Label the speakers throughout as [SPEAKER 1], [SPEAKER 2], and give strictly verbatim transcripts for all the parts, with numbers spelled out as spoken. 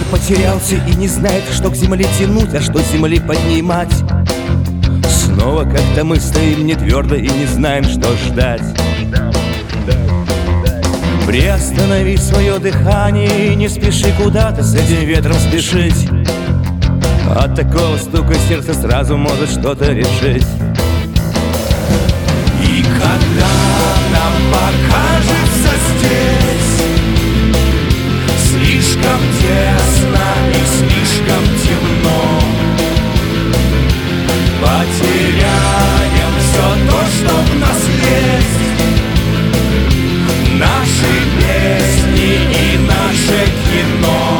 [SPEAKER 1] потерялся и не знает, что к земле тянуть, а что с земли поднимать. Снова как-то мы стоим не твердо и не знаем, что ждать. Приостанови свое дыхание и не спеши куда-то с этим ветром спешить. От такого стука сердце сразу может что-то решить. И когда нам покажется здесь слишком тесно и слишком темно, потеряем все то, что в нас есть, наши песни и наше кино.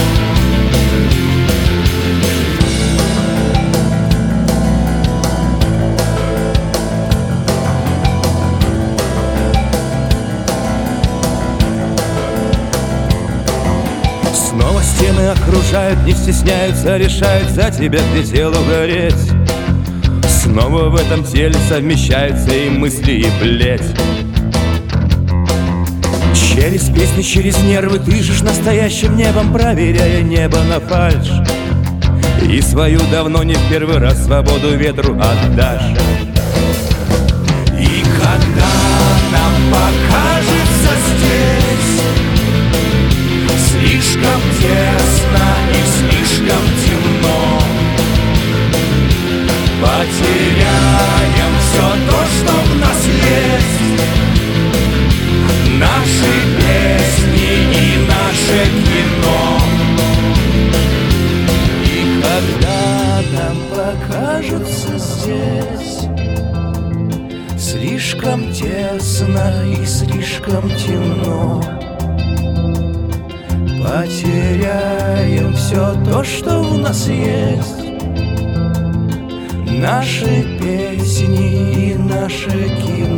[SPEAKER 1] Снова стены окружают, не стесняются, решают за тебя к пределу гореть. Снова в этом теле совмещаются и мысли, и плеть. Через песни, через нервы дышишь настоящим небом, проверяя небо на фальшь. И свою давно не в первый раз свободу ветру отдашь. И когда нам покажется здесь слишком тесно и слишком темно, потеряем все то, что в нас есть, наши песни и наше кино. И когда нам покажется здесь слишком тесно и слишком темно, потеряем все то, что у нас есть, наши песни и наше кино.